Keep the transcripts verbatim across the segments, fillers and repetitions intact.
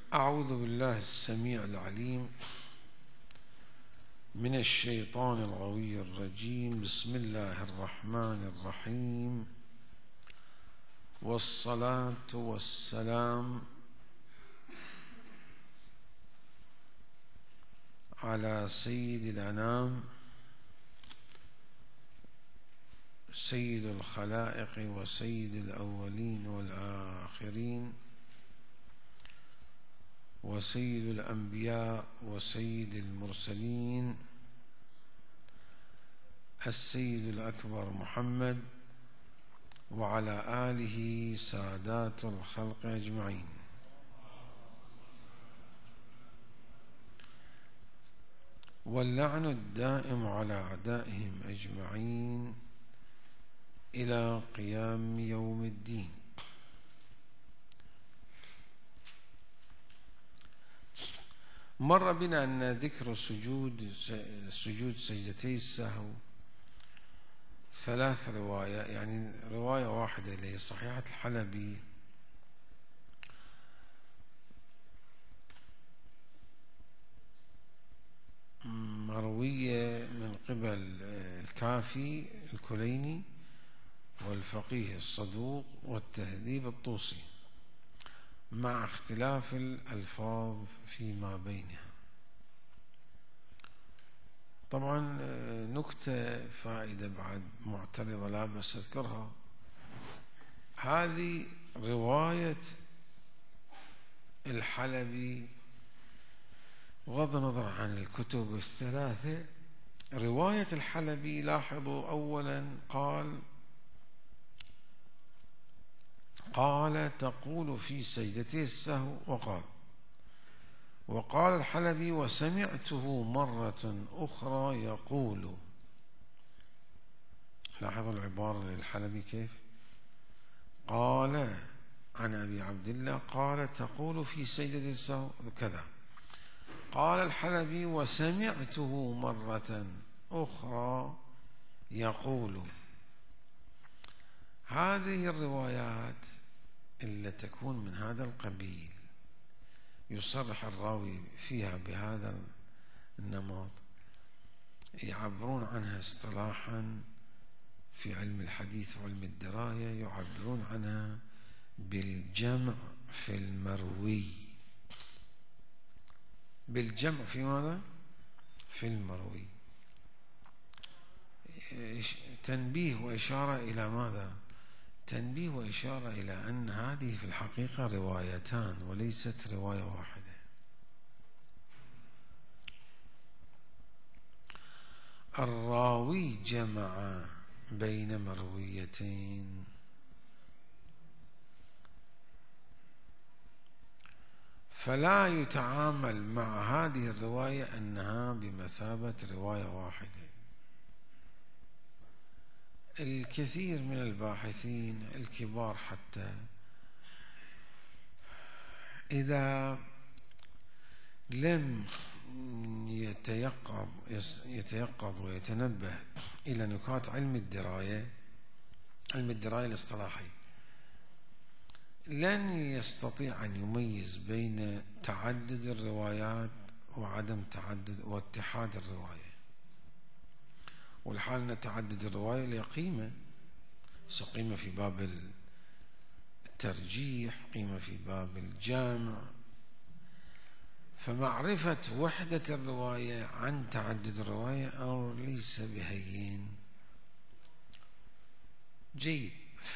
أعوذ بالله السميع العليم من الشيطان الغوي الرجيم. بسم الله الرحمن الرحيم، والصلاة والسلام على سيد الأنام سيد الخلائق وسيد الأولين والآخرين وسيد الأنبياء وسيد المرسلين السيد الأكبر محمد وعلى آله سادات الخلق أجمعين. واللعن الدائم على أعدائهم أجمعين إلى قيام يوم الدين. مر بنا أن ذكر سجود سجود سجدتي السهو ثلاث روايات، يعني رواية واحدة اللي هي صحيحة الحلبي مروية من قبل الكافي الكليني والفقيه الصدوق والتهذيب الطوسي، مع اختلاف الألفاظ فيما بينها. طبعا نكتة فائدة بعد معترضة لا بس أذكرها، هذه رواية الحلبي بغض النظر عن الكتب الثلاثة. رواية الحلبي لاحظوا أولا قال قال تقول في سجدتي السهو، وقال وقال الحلبي وسمعته مرة أخرى يقول. لاحظوا العبارة للحلبي كيف قال عن أبي عبد الله قال تقول في سجدتي السهو كذا، قال الحلبي وسمعته مرة أخرى يقول. هذه الروايات اللي تكون من هذا القبيل يصرح الراوي فيها بهذا النمط، يعبرون عنها اصطلاحا في علم الحديث وعلم الدراية، يعبرون عنها بالجمع في المروي. بالجمع في ماذا؟ في المروي. تنبيه وإشارة إلى ماذا؟ تنبيه وإشارة إلى أن هذه في الحقيقة روايتان وليست رواية واحدة. الراوي جمع بين مرويتين، فلا يتعامل مع هذه الرواية أنها بمثابة رواية واحدة. الكثير من الباحثين الكبار حتى إذا لم يتيقظ يتيقظ ويتنبه إلى نكات علم الدراية علم الدراية الاصطلاحي، لن يستطيع أن يميز بين تعدد الروايات وعدم تعدد واتحاد الرواية. والحال أن تعدد الرواية له قيمة، قيمة في باب الترجيح، قيمة في باب الجامع. فمعرفة وحدة الرواية عن تعدد الرواية أمر ليس بهين. جيد.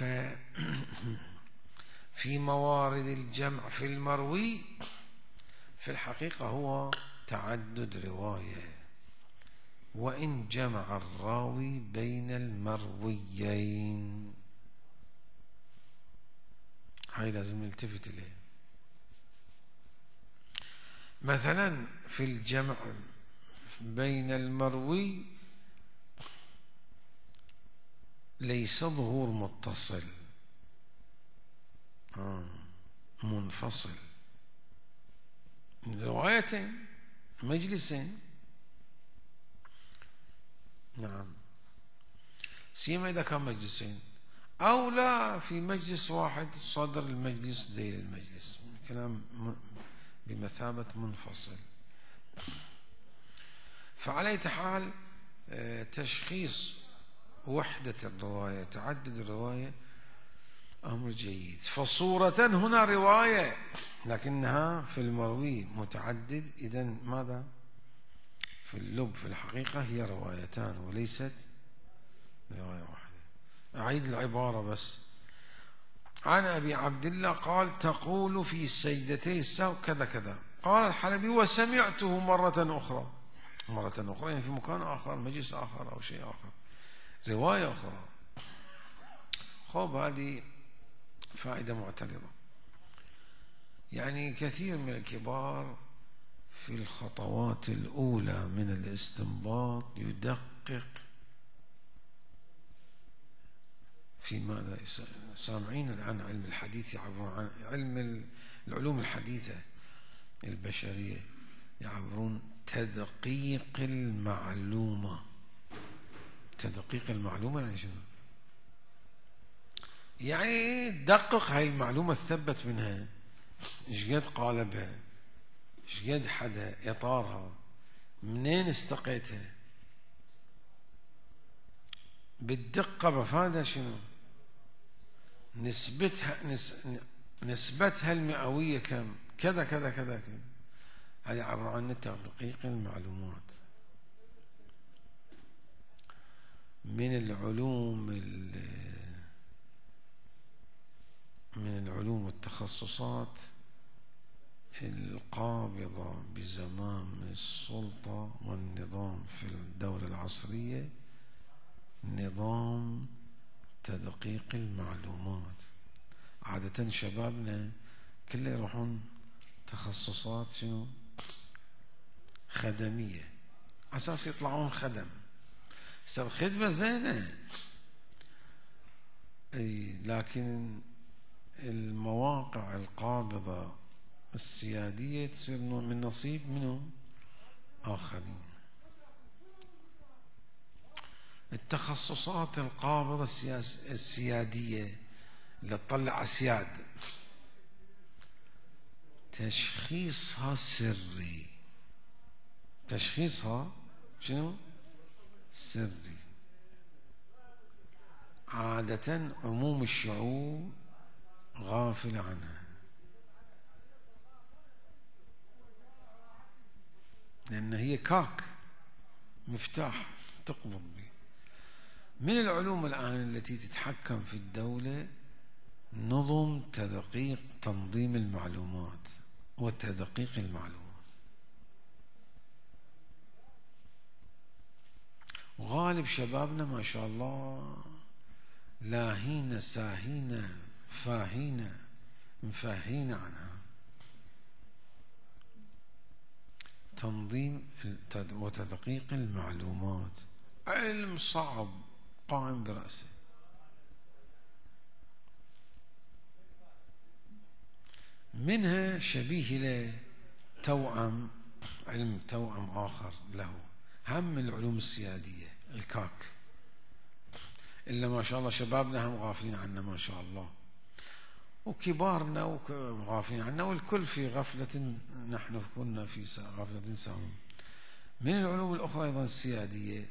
ففي موارد الجمع في المروي في الحقيقة هو تعدد رواية، وإن جمع الراوي بين المرويين. هاي لازم نلتفت إليه. مثلا في الجمع بين المروي ليس ظهور متصل، آه منفصل من روايتين مجلسين. نعم، سيما إذا كان مجلسين أو لا في مجلس واحد، صدر المجلس ذيل المجلس، كلام بمثابة منفصل. فعلى أي حال تشخيص وحدة الرواية تعدد الرواية أمر جيد. فصورة هنا رواية لكنها في المروي متعدد، إذن ماذا؟ في اللب في الحقيقة هي روايتان وليست رواية واحدة. أعيد العبارة بس. عن أبي عبد الله قال تقول في سجدتي السهو كذا كذا. قال الحلبي وسمعته مرة أخرى، مرة أخرى يعني في مكان آخر، مجلس آخر أو شيء آخر، رواية أخرى. خب هذه فائدة معترضة. يعني كثير من الكبار في الخطوات الأولى من الاستنباط يدقق في ماذا. سامعين الآن علم الحديث يعبرون عن علم العلوم الحديثة البشرية، يعبرون تدقيق المعلومة. تدقيق المعلومة يعني شنو؟ يعني دقق هاي المعلومة تثبت منها، ايش قد قالبها، ايش قد حدا، اطارها، منين استقيتها، بالدقة مفادها شنو، نسبتها نس... نسبتها المئوية كم، كذا كذا كذا كذا. هذا عبارة عن تدقيق المعلومات. من العلوم من العلوم والتخصصات القابضة بزمام السلطة والنظام في الدولة العصرية نظام تدقيق المعلومات. عادة شبابنا كله يروحون تخصصات شنو؟ خدمية، أساس يطلعون خدم. الخدمة زينة أي، لكن المواقع القابضة السيادية تصير من نصيب منهم آخرين. التخصصات القابضة السيادية اللي تطلع أسياد تشخيصها سري، تشخيصها شنو؟ سري. عادة عموم الشعوب غافل عنها، لأن هي كاك مفتاح تقبض به. من العلوم الآن التي تتحكم في الدولة نظم تدقيق تنظيم المعلومات وتدقيق المعلومات. وغالب شبابنا ما شاء الله لاهين ساهين فاهين مفاهين عنها. تنظيم وتدقيق المعلومات علم صعب قائم برأسه. منها شبيه له توأم، علم توأم آخر له، هم من العلوم السيادية الكاك، إلا ما شاء الله شبابنا هم غافلين عنا ما شاء الله، وكبارنا غافلين عنا، والكل في غفلة، نحن كنا في غفلة سهم. من العلوم الأخرى أيضا السيادية،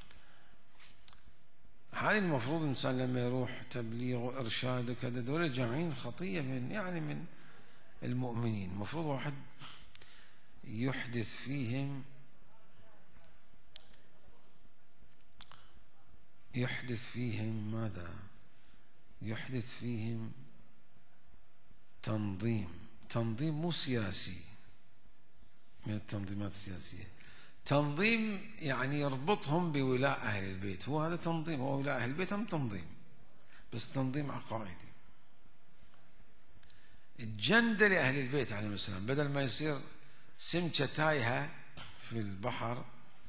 هذه المفروض الإنسان لما يروح تبليغ وإرشاد وكذا، دول جامعين خطية من يعني من المؤمنين، المفروض واحد يحدث فيهم يحدث فيهم ماذا؟ يحدث فيهم تنظيم، تنظيم مو سياسي من التنظيمات السياسية، تنظيم يعني يربطهم بولاء أهل البيت. هو هذا تنظيم، هو ولاء أهل البيت هم تنظيم، بس تنظيم عقائدي. الجندة لأهل البيت عليهم السلام، بدل ما يصير سمكة تايهة في البحر،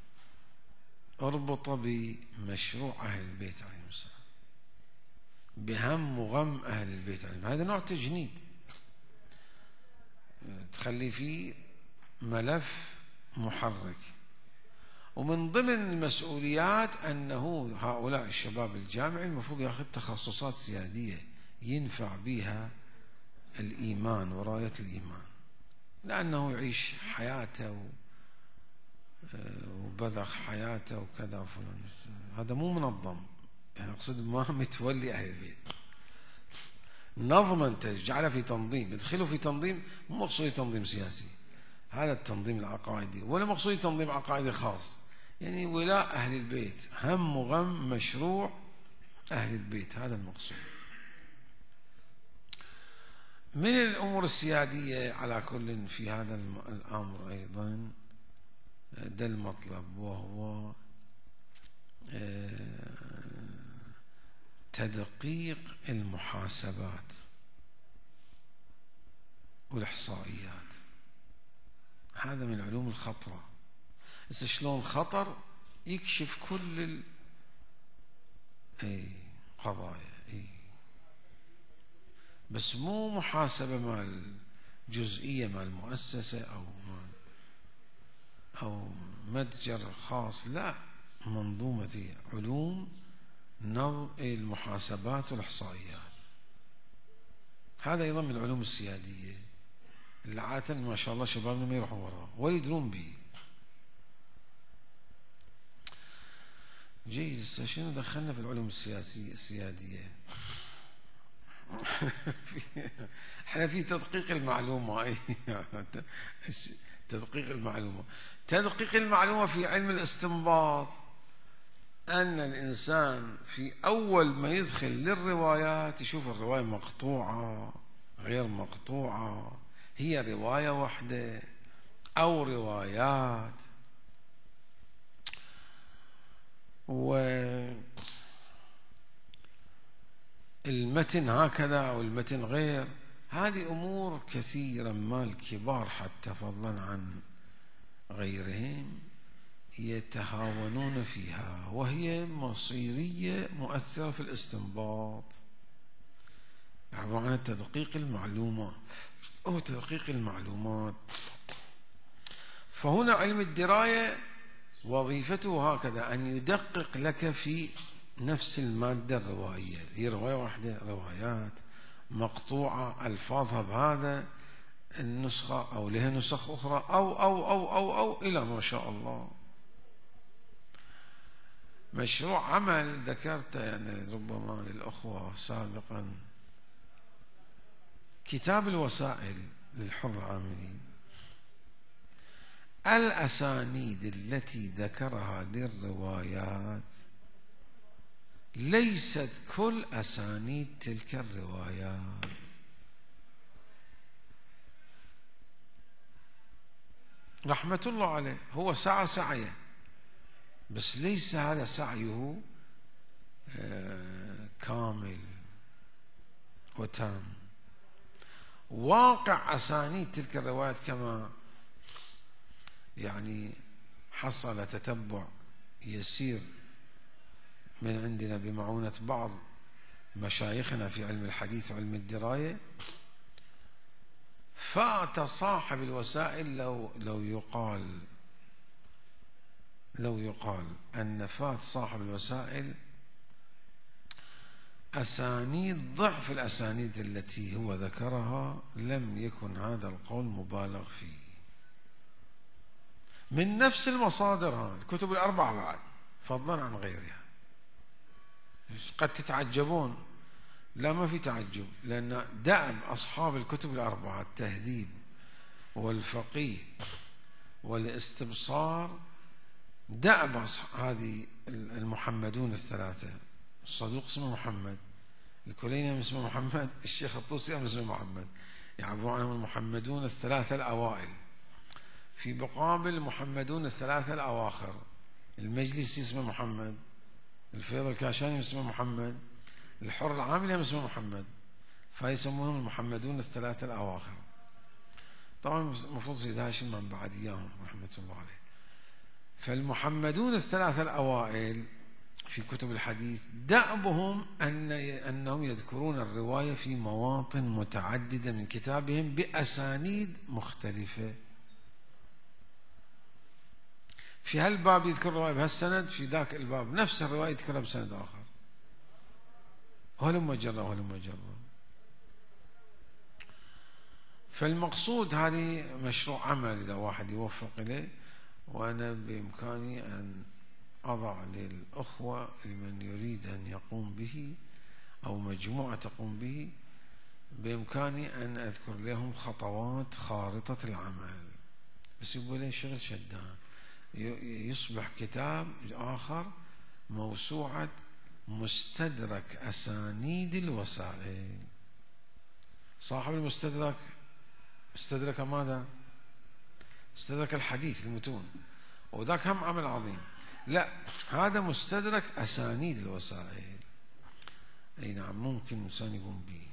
اربط بمشروع أهل البيت عليهم السلام، بهم وغم أهل البيت عليهم. هذا نوع تجنيد، تخلي فيه ملف محرك. ومن ضمن المسؤوليات أنه هؤلاء الشباب الجامعي المفروض يأخذ تخصصات سيادية ينفع بها الإيمان وراية الإيمان، لأنه يعيش حياته وبذخ حياته وكذا، هذا مو منظم. يعني أقصد ما متولي أهل البيت نظما، تجعله في تنظيم، يدخله في تنظيم، مو مقصود تنظيم سياسي، هذا التنظيم العقائدي، ولا مقصود تنظيم عقائدي خاص. يعني ولاء أهل البيت هم وغم مشروع أهل البيت، هذا المقصود. من الأمور السيادية على كل في هذا الأمر أيضا ده المطلب، وهو تدقيق المحاسبات والإحصائيات. هذا من العلوم الخطرة. بس شلون الخطر يكشف كل ال... اي قضايا، اي بس مو محاسبة مال جزئية مال مؤسسة أو مال أو متجر خاص، لا، منظومة علوم نظم المحاسبات والإحصائيات. هذا أيضا من العلوم السيادية اللي عادة ما شاء الله شبابنا ما يروحون وراء ولا يدرون به. جيد. شنو دخلنا في العلوم السياسية السيادية؟ احنا في تدقيق المعلومة. تدقيق المعلومة تدقيق المعلومة في علم الاستنباط، أن الإنسان في أول ما يدخل للروايات يشوف الرواية مقطوعة غير مقطوعة، هي رواية واحدة أو روايات، والمتن هكذا أو المتن غير. هذه أمور كثيرا ما الكبار حتى فضلا عن غيرهم يتهاونون فيها، وهي مصيرية مؤثرة في الاستنباط. عبارة عن تدقيق المعلومة أو تدقيق المعلومات. فهنا علم الدراية وظيفته هكذا، أن يدقق لك في نفس المادة الروائية، هي رواية واحدة، روايات مقطوعة ألفاظها بهذا النسخة أو لها نسخ أخرى أو أو أو أو أو إلى ما شاء الله. مشروع عمل ذكرته يعني ربما للأخوة سابقا، كتاب الوسائل للحر العاملي. الأسانيد التي ذكرها للروايات ليست كل أسانيد تلك الروايات. رحمة الله عليه، هو سعى سعيه، بس ليس هذا سعيه كامل وتام. واقع أسانيد تلك الروايات كما يعني حصل تتبع يسير من عندنا بمعونة بعض مشايخنا في علم الحديث وعلم الدراية، فات صاحب الوسائل لو لو يقال لو يقال أن فات صاحب الوسائل أسانيد ضعف الأسانيد التي هو ذكرها، لم يكن هذا القول مبالغ فيه. من نفس المصادر، الكتب الأربعة بعد فضلا عن غيرها. قد تتعجبون، لا ما في تعجب، لأن دأب أصحاب الكتب الأربعة التهذيب والفقيه والاستبصار، دأب هذه المحمدون الثلاثة. الصدوق اسمه محمد، الكليني اسمه محمد، الشيخ الطوسي اسمه محمد، يعبرون عنهم المحمدون الثلاثة الأوائل. في مقابل المحمدون الثلاثة الأواخر، المجلسي اسمه محمد، الفيض الكاشاني اسمه محمد، الحر العاملي اسمه محمد، فيسمونهم المحمدون الثلاثة الأواخر. طبعا المفروض سيد هاشم من بعد إياهم رحمة الله عليه. فالمحمدون الثلاثة الأوائل في كتب الحديث دأبهم أن أنهم يذكرون الرواية في مواطن متعددة من كتابهم بأسانيد مختلفة. في هالباب يذكر الرواية بهالسند، في ذاك الباب نفس الرواية يذكرها بسند آخر، وهلم جرا وهلم جرا. فالمقصود هذه مشروع عمل إذا واحد يوفق إليه، وأنا بإمكاني أن أضع للأخوة لمن يريد أن يقوم به أو مجموعة تقوم به، بإمكاني أن أذكر لهم خطوات خارطة العمل، بس يقول لي شغل شدان، يصبح كتاب آخر موسوعة مستدرك أسانيد الوسائل. صاحب المستدرك استدرك ماذا؟ استدرك الحديث المتون، وذاك هم عمل عظيم. لا، هذا مستدرك أسانيد الوسائل. أي نعم، ممكن إنسان يقوم به.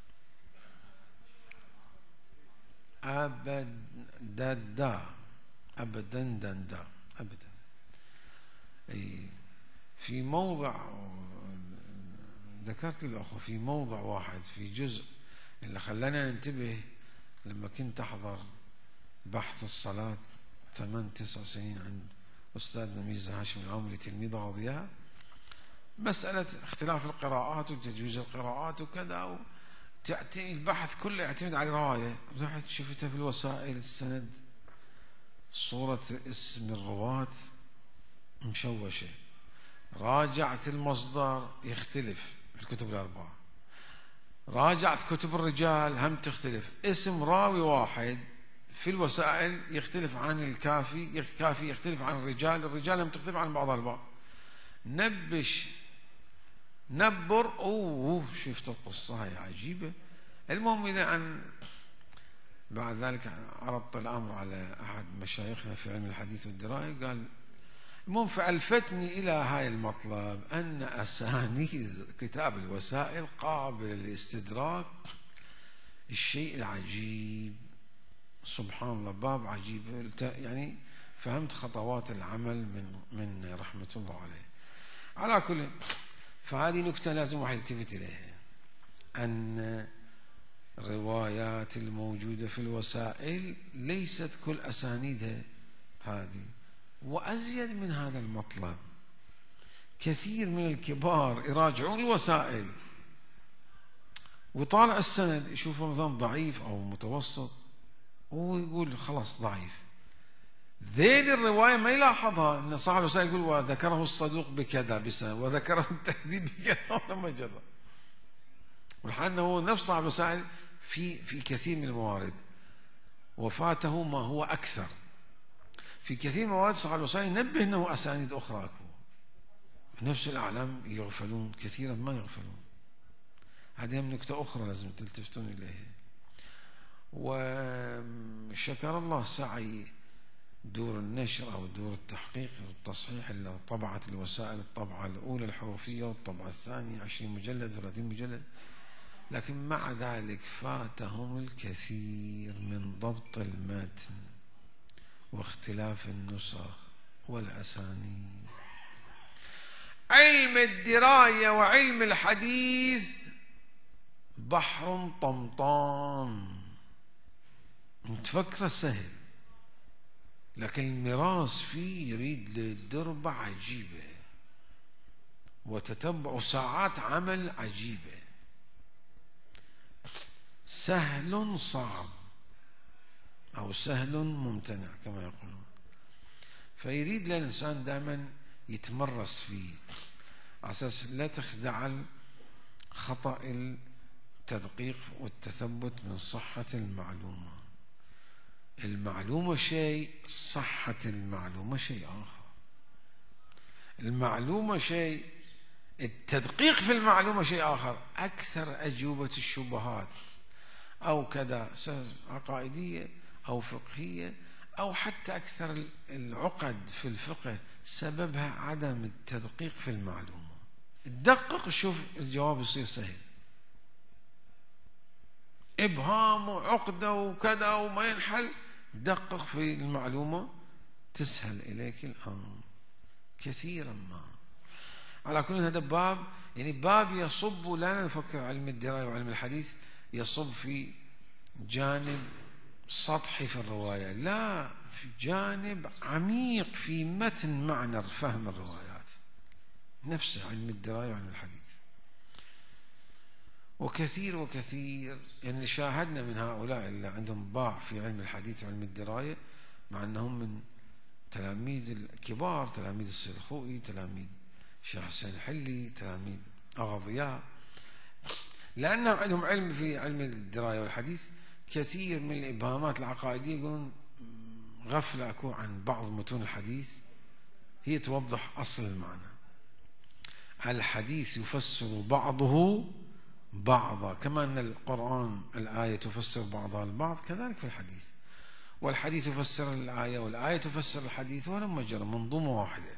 أبدا دا أبدا دا أبدا. أي في موضع ذكرت للأخوة، في موضع واحد في جزء اللي خلاني ننتبه لما كنت أحضر بحث الصلاة ثمان تسع سنين عند أستاذنا ميرزا هاشم العامري تلميذ ضياء، مسألة اختلاف القراءات وتجويز القراءات وكذا، تأتي البحث كله يعتمد على الرواية. رحت شفتها في الوسائل السند صورة اسم الرواة مشوشة، راجعت المصدر يختلف في الكتب الأربعة، راجعت كتب الرجال هم تختلف، اسم راوي واحد في الوسائل يختلف عن الكافي، الكافي يختلف عن الرجال، الرجال هم تختلف عن بعضها البعض. نبش نبر أوه شفت القصة هي عجيبة. المهم إذا أن بعد ذلك عرضت الأمر على أحد مشايخنا في علم الحديث والدراية، قال المهم فألفتني إلى هاي المطلب أن أسانيد كتاب الوسائل قابل للاستدراك. الشيء العجيب سبحان الله، باب عجيب، يعني فهمت خطوات العمل من من رحمة الله عليه. على كل، فهذه نكتة لازم واحد يلتفت إليها، أن الروايات الموجودة في الوسائل ليست كل أسانيدها هذه، وأزيد من هذا المطلب كثير من الكبار يراجعون الوسائل ويطالع السند يشوفه مثلا ضعيف أو متوسط ويقول خلاص ضعيف. ذيل الرواية ما يلاحظها أن صاحب الوسائل يقول وذكره الصدوق بكذا بسند وذكره التهذيب بكذا ولا مجرد، والحال أنه نفس صاحب الوسائل في في كثير من الموارد وفاته ما هو أكثر. في كثير من الموارد صاحب الوسائل ينبه أنه أسانيد أخرى أكبر. نفس الأعلام يغفلون كثيرا ما يغفلون. هذه نكتة أخرى لازم تلتفتون إليها. وشكر الله سعي دور النشر أو دور التحقيق والتصحيح اللي طبعت الوسائل، الطبعة الأولى الحروفية والطبعة الثانية عشرين مجلد ثلاثين مجلد، لكن مع ذلك فاتهم الكثير من ضبط المتن واختلاف النسخ والأسانيد. علم الدراية وعلم الحديث بحر طمطام، تفكره سهل، لكن المراس فيه يريد للدربة عجيبة وتتبع ساعات عمل عجيبة. سهل صعب أو سهل ممتنع كما يقولون، فيريد الإنسان دائما يتمرس فيه على أساس لا تخدع خطأ التدقيق والتثبت من صحة المعلومة. المعلومة شيء، صحة المعلومة شيء آخر. المعلومة شيء، التدقيق في المعلومة شيء آخر. أكثر أجوبة الشبهات أو كذا عقائدية أو فقهية أو حتى أكثر العقد في الفقه سببها عدم التدقيق في المعلومة. تدقق شوف الجواب يصير سهل. إبهام وعقدة وكذا وما ينحل، دقق في المعلومة تسهل إليك الأمر كثيرا ما. على كل هذا باب، يعني باب يصب، لا نفكر علم الدراية وعلم الحديث يصب في جانب سطحي في الرواية، لا، في جانب عميق في متن معنى فهم الروايات نفسه، علم الدراية وعلم الحديث. وكثير وكثير يعني شاهدنا من هؤلاء اللي عندهم باع في علم الحديث وعلم الدراية، مع أنهم من تلاميذ الكبار، تلاميذ السيد الخوئي، تلاميذ الشيخ حسين الحلي، تلاميذ أغاضياء، لأنهم عندهم علم في علم الدراية والحديث، كثير من الإبهامات العقائدية يقولون غفلة أكو عن بعض متون الحديث هي توضح أصل المعنى. الحديث يفسر بعضه بعضا، كما أن القرآن الآية تفسر بعضها البعض، كذلك في الحديث، والحديث يفسر الآية والآية تفسر الحديث، ولما جرى منظومة واحدة.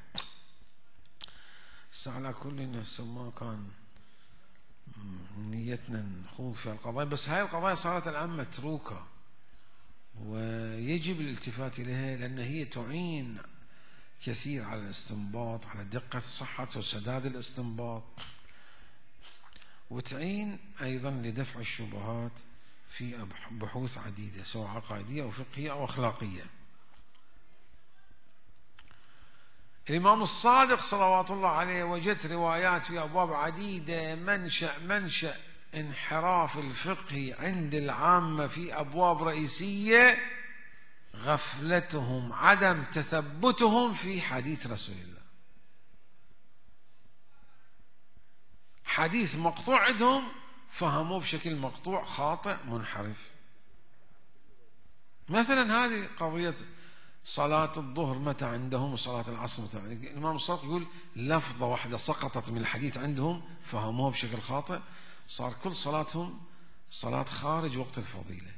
على كل ما كان نيتنا نخوض في القضايا، بس هاي القضايا صارت الآن متروكة ويجب الالتفات إليها، لأن هي تعين كثير على الاستنباط، على دقة صحة وسداد الاستنباط، وتعين أيضا لدفع الشبهات في بحوث عديدة سواء عقائدية أو فقهية أو أخلاقية. الإمام الصادق صلوات الله عليه وجدت روايات في أبواب عديدة منشأ منشأ انحراف الفقه عند العامة في أبواب رئيسية غفلتهم، عدم تثبتهم في حديث رسول الله. حديث مقطوع عندهم فهموه بشكل مقطوع خاطئ منحرف. مثلا هذه قضية صلاة الظهر متى عندهم وصلاة العصر متى عندهم. الإمام الصادق يقول لفظة واحدة سقطت من الحديث عندهم فهموه بشكل خاطئ، صار كل صلاتهم صلاة خارج وقت الفضيلة.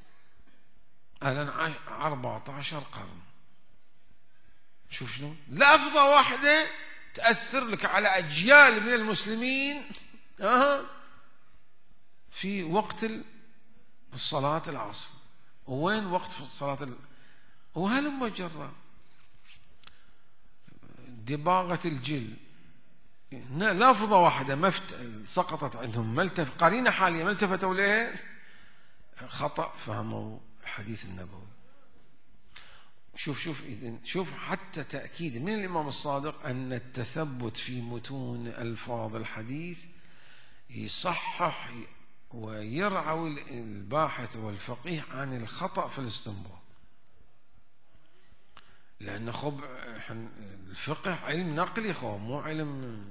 الآن أربعة عشر قرن، شوف شنو لفظة واحدة تأثر لك على أجيال من المسلمين أه في وقت الصلاة العصر، وين وقت صلاة ال... وهلم جرى دباغة الجل، لفظة واحدة مفت... سقطت عندهم، ملتف قرينة حالية ما التفتوا إليها، خطأ فهموا الحديث النبوي. شوف شوف إذن شوف حتى تأكيد من الإمام الصادق أن التثبت في متون ألفاظ الحديث يصحح ويرعى الباحث والفقيه عن الخطأ في الاستنباط، لأن خب الفقه علم نقلي خب مو علم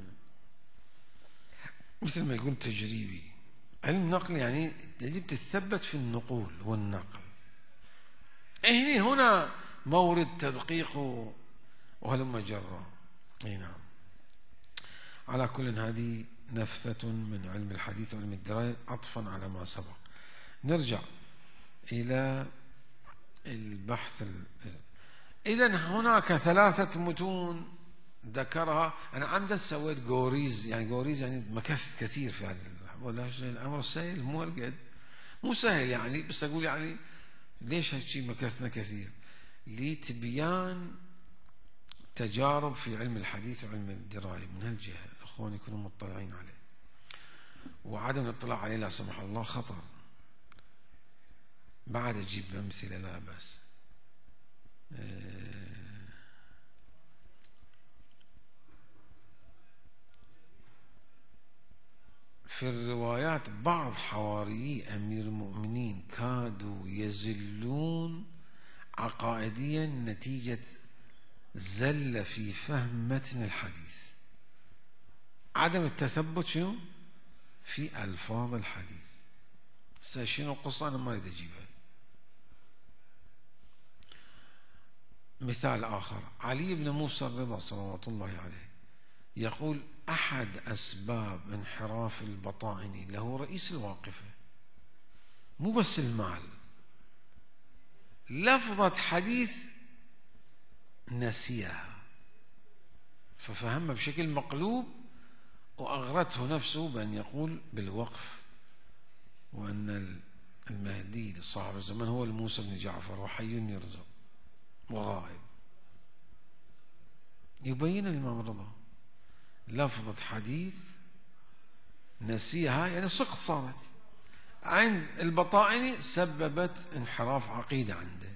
مثل ما يقول تجريبي. علم نقلي يعني يجب تثبت في النقول والنقل. هنا هنا مورد تدقيق وهلم جرى. اي نعم. على كل هذه نفثة من علم الحديث وعلم الدراية عطفا على ما سبق. نرجع إلى البحث. إذن هناك ثلاثة متون ذكرها. أنا عمدا سويت جوريز، يعني جوريز يعني مكثت كثير في هذا ولا الأمر سهل مو هالقد، مو سهل يعني، بس أقول يعني ليش هالشيء مكثنا كثير؟ لتبيان تجارب في علم الحديث وعلم الدراية من هالجهة، أخواني يكونوا مطلعين عليه، وعدم الاطلاع عليه لا سمح الله خطر. بعد أجيب أمثلة لا بأس. في الروايات بعض حواريي أمير المؤمنين كادوا يزلون عقائديا نتيجة زل في فهم متن الحديث، عدم التثبت شنو في ألفاظ الحديث. شنو القصة أنا ما أريد أجيبها. مثال آخر، علي بن موسى الرضا صلوات الله عليه يقول أحد أسباب انحراف البطائني له رئيس الواقفة، مو بس المال، لفظة حديث نسيها ففهمها بشكل مقلوب، وأغرته نفسه بأن يقول بالوقف وأن المهدي صاحب الزمن هو الموسى بن جعفر وحي يرزق وغائب. يبين الإمام الرضا لفظة حديث نسيها، يعني سقط صارت عند البطائني، سببت انحراف عقيدة عنده.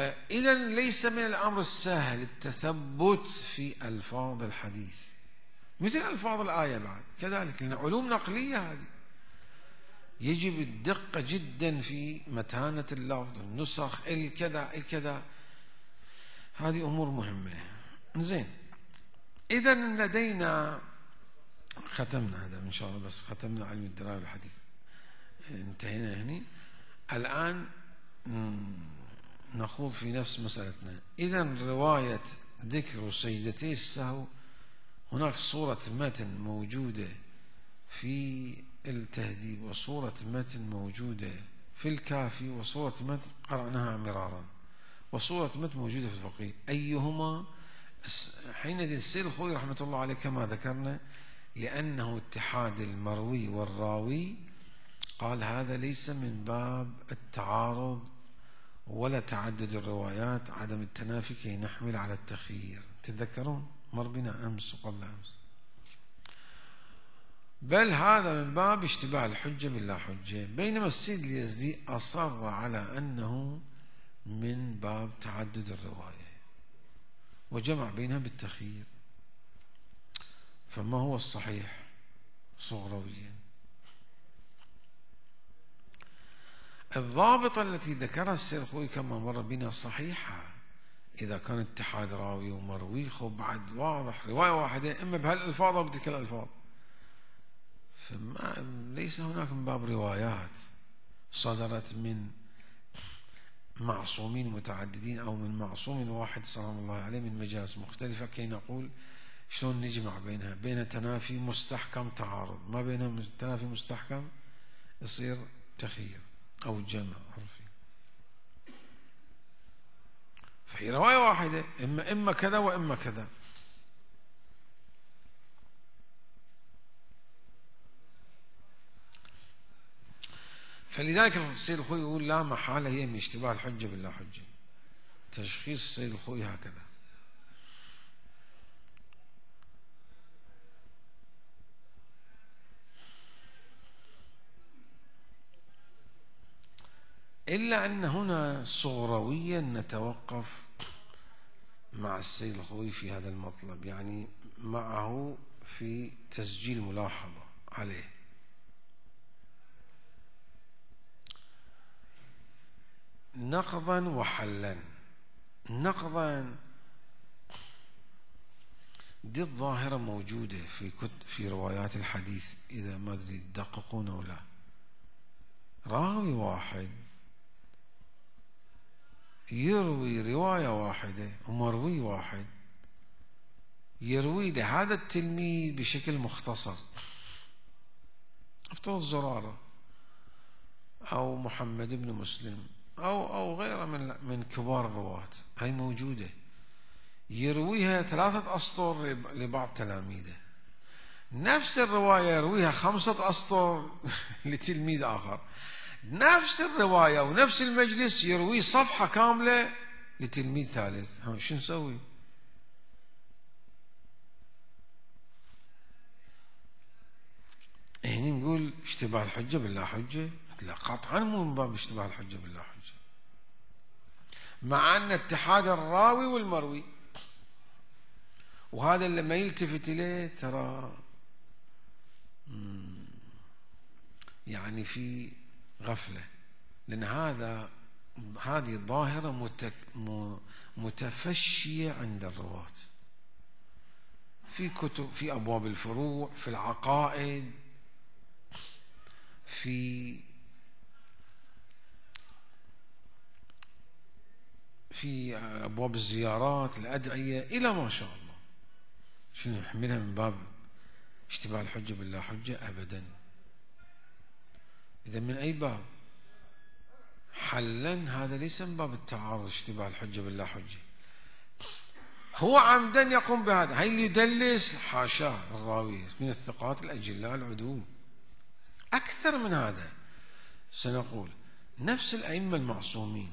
فإذا ليس من الأمر السهل التثبت في ألفاظ الحديث، مثل ألفاظ الآية بعد كذلك، لأن علوم نقلية هذه يجب الدقة جدا في متانة اللفظ، النسخ، الكذا الكذا، هذه أمور مهمة. زين، إذا لدينا، ختمنا هذا إن شاء الله، بس ختمنا علم الدراية والحديث، انتهينا هنا. الآن نخوض في نفس مسألتنا. إذا رواية ذكر سجدتي السهو، هناك صورة متن موجودة في التهذيب، وصورة متن موجودة في الكافي، وصورة متن قرأناها مرارا، وصورة متن موجودة في الفقيه. أيهما حينئذ السيد الخوئي رحمة الله عليه كما ذكرنا، لأنه اتحاد المروي والراوي، قال هذا ليس من باب التعارض ولا تعدد الروايات، عدم التنافي كي نحمل على التخيير. تذكرون مر بنا أمس وقبل أمس، بل هذا من باب اشتباه الحجة باللا حجة. بينما السيد اليزدي أصر على أنه من باب تعدد الرواية، وجمع بينها بالتخيير. فما هو الصحيح صغرويا؟ الضابطة التي ذكرها السيد الخوئي كما مر بنا صحيحة، إذا كان اتحاد راوي ومروي، خب بعد واضح رواية واحدة إما بهالألفاظ أو بتلك الألفاظ، فما ليس هناك من باب روايات صدرت من معصومين متعددين أو من معصوم واحد سلام الله عليه من مجالس مختلفة كي نقول شلون نجمع بينها، بين تنافي مستحكم تعارض، ما بين تنافي مستحكم يصير تخيير أو جمع عرفي. فهي رواية واحدة، إما إما كذا وإما كذا. فلذلك السيد الخوئي يقول لا محالة هي من اشتباه الحجة باللا حجة. تشخيص السيد الخوئي هكذا. إلا أن هنا صغرويا نتوقف مع السيد الخوئي في هذا المطلب، يعني معه في تسجيل ملاحظة عليه. نقضا وحلا. نقضا دي الظاهرة موجودة في كتب في روايات الحديث، إذا ما أدري تدققون أو لا. راوي واحد يروي رواية واحدة ومروي واحد، يروي لهذا التلميذ بشكل مختصر، افترض زرارة أو محمد بن مسلم أو أو غيره من من كبار الرواة، هاي موجودة، يرويها ثلاثة أسطر لبعض تلاميذه. نفس الرواية يرويها خمسة أسطر لتلميذ آخر. نفس الرواية ونفس المجلس يروي صفحة كاملة لتلميذ ثالث. ها شو نسوي؟ هنا نقول اشتباه الحجة باللا حجة؟ لا قطعا مو من باب اشتباه الحجة باللا حجة، مع أن اتحاد الراوي والمروي، وهذا اللي ما يلتفت إليه ترى يعني في غفلة، لأن هذا هذه ظاهرة متفشية عند الرواة في كتب، في أبواب الفروع، في العقائد، في في أبواب الزيارات، الأدعية، إلى ما شاء الله. شنو يحملها من باب اشتباه الحجة باللا حجة؟ أبدا. إذا من أي باب؟ حلا هذا ليس من باب التعارض اشتباه الحجة باللا حجة. هو عمدا يقوم بهذا، هاي اللي يدلس حاشاه الراوي من الثقات الأجلاء العدول. أكثر من هذا سنقول نفس الأئمة المعصومين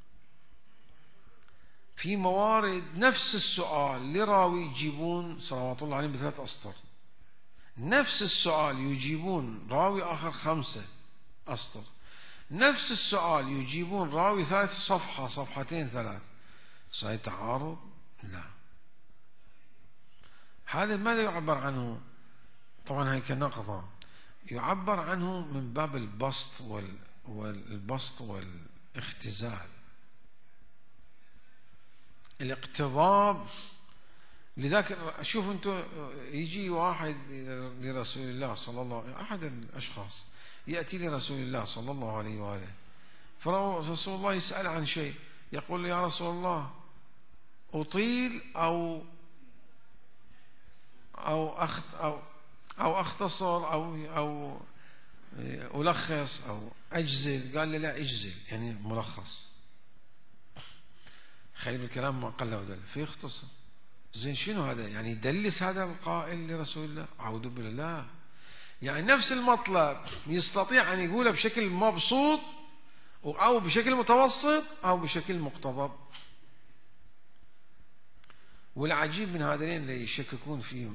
في موارد نفس السؤال لراوي يجيبون صلوات الله عليهم بثلاث أسطر، نفس السؤال يجيبون راوي آخر خمسة أسطر، نفس السؤال يجيبون راوي ثالث صفحة صفحتين ثلاث. صحيح تعارض؟ لا. هذا ماذا يعبر عنه؟ طبعا هي كنقضة، يعبر عنه من باب البسط وال والبسط والاختزال. الاقتضاب، لذلك شوف انتم، يجي واحد لرسول الله صلى الله عليه وسلم، احد الاشخاص ياتي لرسول الله صلى الله عليه واله، فرسول الله يسال عن شيء، يقول يا رسول الله اطيل او او أخت او او اختصر او او الخص او اجزل. قال لي لا اجزل، يعني ملخص، خير الكلام ما قل ودل، في اختصر. زين شنو هذا؟ يعني يدلس هذا القائل لرسول الله؟ اعوذ بالله، لا، يعني نفس المطلب يستطيع ان يقوله بشكل مبسوط او بشكل متوسط او بشكل مقتضب. والعجيب من هذين اللي يشككون في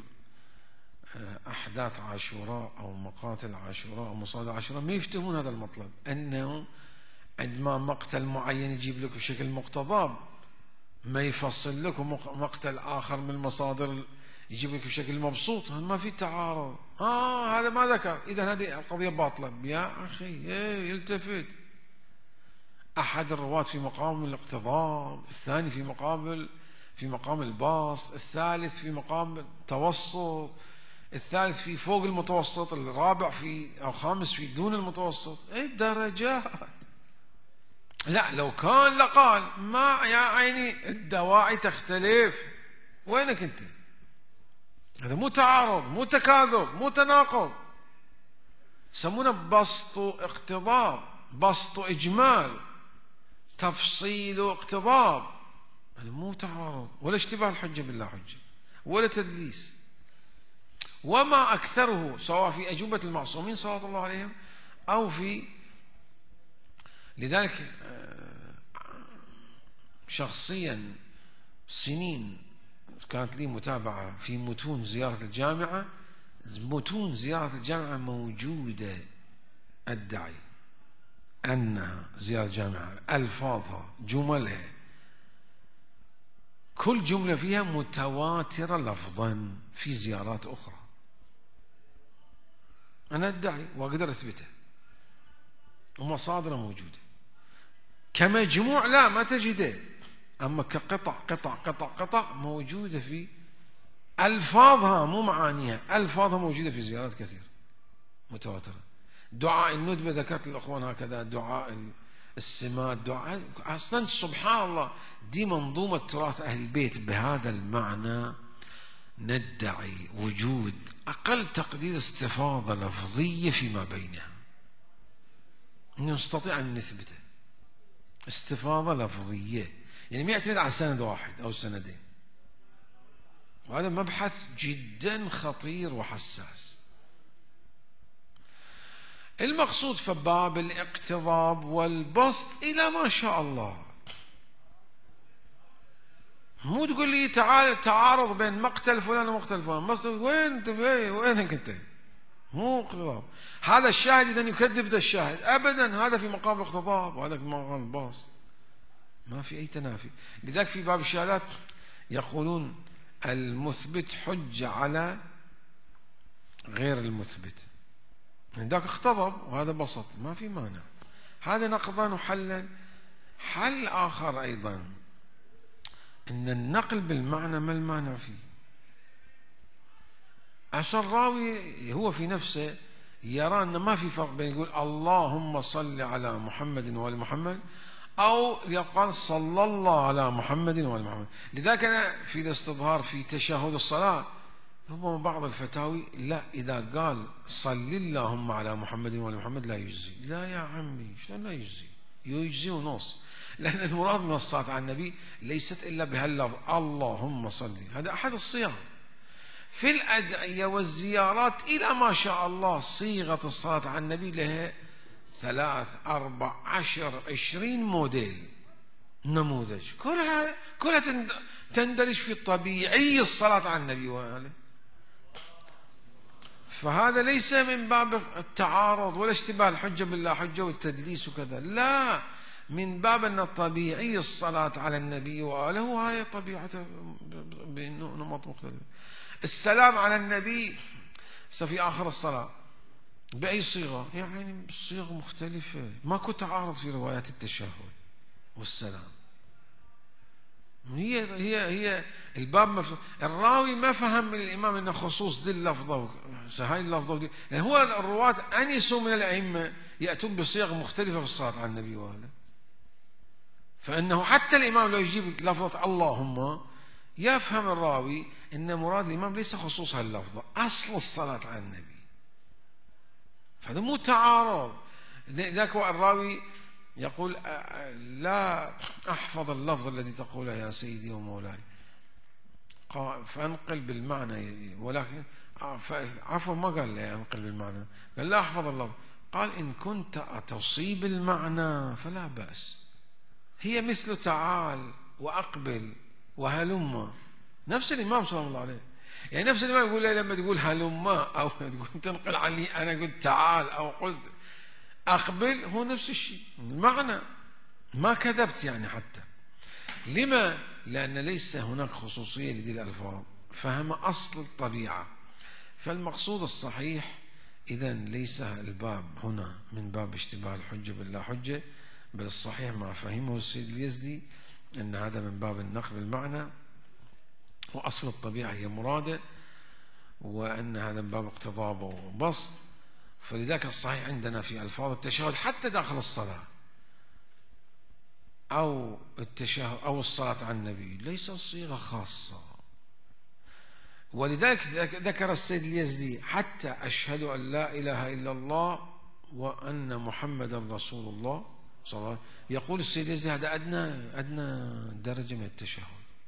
احداث عاشوراء او مقاتل عاشوراء او مصائد عاشوراء، ما يفتهمون هذا المطلب، انه عندما مقتل معين يجيب لك بشكل مقتضب، ما يفصل لك مقتل آخر من المصادر يجيب لك بشكل مبسوط. ما في تعارض. آه هذا ما ذكر، إذا هذه القضية باطلة. يا أخي إيه، يلتفت. أحد الرواة في مقام الاقتضاب، الثاني في مقابل في مقام الباسط، الثالث في مقام التوسط، الثالث في فوق المتوسط، الرابع في أو خامس في دون المتوسط. إيه درجات. لا لو كان لقال ما يا عيني الدواعي تختلف. وينك انت؟ هذا مو تعارض، مو تكاذب، مو تناقض، يسمونه بسط اقتضاب، بسط اجمال، تفصيل اقتضاب. هذا مو تعارض ولا اشتباه الحجه بالله حجه ولا تدليس. وما اكثره سواء في اجوبه المعصومين صلى الله عليهم او في، لذلك شخصيا سنين كانت لي متابعة في متون زيارة الجامعة. متون زيارة الجامعة موجودة، أدعي أنها زيارة الجامعة، ألفاظها جملها كل جملة فيها متواترة لفظا في زيارات أخرى. أنا أدعي وأقدر أثبتها، ومصادر موجودة. كمجموع لا ما تجده، أما كقطع قطع قطع قطع موجودة في ألفاظها، مو معانيها، ألفاظها موجودة في زيارات كثير متواترة. دعاء الندبة ذكرت الأخوان هكذا، دعاء السمات، دعاء أصلا سبحان الله دي منظومة تراث أهل البيت. بهذا المعنى ندعي وجود أقل تقدير استفاضة لفظية فيما بينها، نستطيع أن نثبته استفاضة لفظية، يعني ما يعتمد على سند واحد أو سندين. وهذا مبحث جدا خطير وحساس. المقصود في باب الاقتضاب والبسط إلى ما شاء الله. مو تقول لي تعال تعارض بين مقتل فلان ومقتل فلان، بس وين انت؟ وينك انت؟ مو اقتضاب. هذا الشاهد إذا يكذب ذا الشاهد أبدا، هذا في مقام الاقتضاب وهذا في مقام البسط، ما في أي تنافي. لذلك في باب الشهادات يقولون المثبت حجة على غير المثبت. ذاك اقتضب وهذا بسط، ما في مانع. هذا نقضا وحلا. حل آخر أيضا إن النقل بالمعنى ما المانع فيه. عشان الراوي هو في نفسه يرى أن ما في فرق بين يقول اللهم صل على محمد وآل محمد أو يقال صلى الله على محمد وآل محمد. لذلك أنا في الاستظهار في تشهد الصلاة ربما بعض الفتاوي لا، إذا قال صل اللهم على محمد وآل محمد لا يجزي. لا يا عمي، شلون لا يجزي؟ يجزي ونص، لأن المراد من الصلاة على النبي ليست إلا بهاللفظ اللهم صل. هذا أحد الصيغ. في الأدعية والزيارات إلى ما شاء الله صيغة الصلاة على النبي لها ثلاث أربع عشر عشرين موديل، نموذج، كلها كلها تندرج في طبيعي الصلاة على النبي وآله. فهذا ليس من باب التعارض ولا اشتباه الحجة بالله حجة والتدليس وكذا، لا، من باب أن طبيعي الصلاة على النبي وآله هاي طبيعته بنمط مختلف. السلام على النبي في آخر الصلاة بأي صيغة؟ يعني بصيغة مختلفة، ماكو تعارض في روايات التشهد والسلام. هي هي هي الباب مفتوح. الراوي ما فهم من الإمام أنه خصوص دي اللفظة هاي اللفظة دي، يعني هو الرواة أنسوا من الأئمة يأتون بصيغ مختلفة في الصلاة على النبي وآله، فإنه حتى الإمام لو يجيب لفظة اللهم يفهم الراوي أن مراد الإمام ليس خصوص هاللفظة، أصل الصلاة على النبي، فهذا مو تعارض. ذاك الراوي يقول لا أحفظ اللفظ الذي تقوله يا سيدي ومولاي، فأنقل بالمعنى، ولكن عفوا ما قال لا أنقل بالمعنى، قال لا أحفظ اللفظ، قال إن كنت تصيب المعنى فلا بأس. هي مثل تعال وأقبل وهلم، نفس الإمام صلى الله عليه، يعني نفس الإمام يقول لما تقول هلم أو تقول تنقل عني أنا قلت تعال أو قلت أقبل، هو نفس الشيء المعنى، ما كذبت يعني حتى. لما؟ لأن ليس هناك خصوصية لذي الألفاظ، فهم أصل الطبيعة. فالمقصود الصحيح إذن ليس الباب هنا من باب اشتباه الحجة باللا حجة، بل الصحيح ما فهمه السيد اليزدي أن هذا من باب النقل بالمعنى، وأصل الطبيعة هي مرادة، وأن هذا من باب اقتضاب وبسط. فلذلك الصحيح عندنا في ألفاظ التشهد حتى داخل الصلاة أو التشهد أو الصلاة على النبي ليس صيغة خاصة. ولذلك ذكر السيد اليزدي حتى أشهد أن لا إله إلا الله وأن محمدا رسول الله صلى الله عليه وسلم، يقول السيد اليزدي هذا أدنى أدنى درجة من التشهد.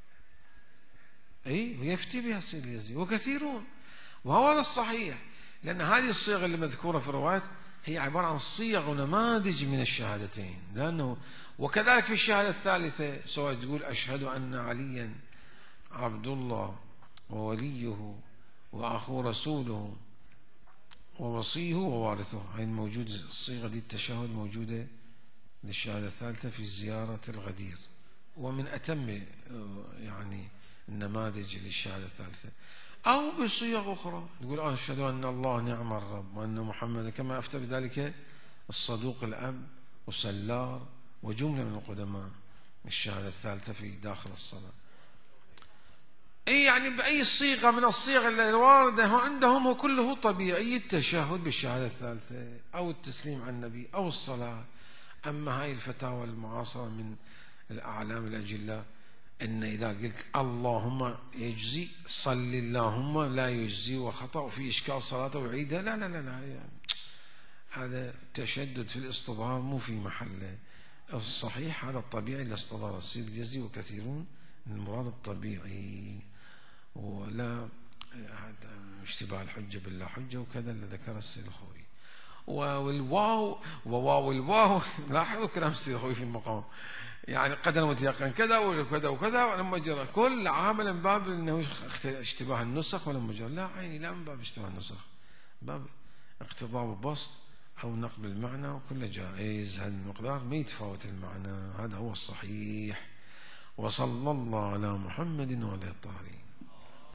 أي ويفتي بها السيد اليزدي وكثيرون، وهو هذا الصحيح، لأن هذه الصيغ اللي مذكورة في الروايات هي عبارة عن صيغ ونماذج من الشهادتين، لأنه وكذلك في الشهادة الثالثة سواء تقول أشهد أن عليا عبد الله ووليه وأخو رسوله ووصيه ووارثه، هي موجود الصيغة دي التشهد موجودة للشهادة الثالثة في زيارة الغدير، ومن أتم يعني النماذج للشهادة الثالثة. أو بصيغ أخرى يقول أشهد أن الله نعم الرب وأن محمد، كما أفتى بذلك الصدوق الأب وسلار وجملة من القدماء الشهادة الثالثة في داخل الصلاة. أي يعني بأي صيغة من الصيغ الواردة عندهم هو كله طبيعي التشهد بالشهادة الثالثة أو التسليم على النبي أو الصلاة. أما هاي الفتاوى المعاصرة من الأعلام الأجلاء أن إذا قلت اللهم يجزي صل اللهم لا يجزي وخطأ وفي إشكال صلاته وعيدها، لا لا لا, لا يعني هذا تشدد في الاستظهار مو في محله. الصحيح هذا الطبيعي اللي استظهر السيد اليزدي وكثيرون من المراد الطبيعي، ولا اشتباه الحجة باللا حجة، وكذا اللي ذكر السيد الخوي. والواو وواو الواو لاحظوا كلام السيد الخوي في المقام، يعني قدر متيقن كذا وكذا وكذا ولما جرى كل عامل من باب انه اشتباه النسخ ولما جرى، لا عيني لا من باب اشتباه النسخ، باب اقتضاب وبسط او نقل المعنى، وكل جائز. هذا المقدار ما يتفاوت المعنى، هذا هو الصحيح. وصلى الله على محمد وعلى الطاهرين.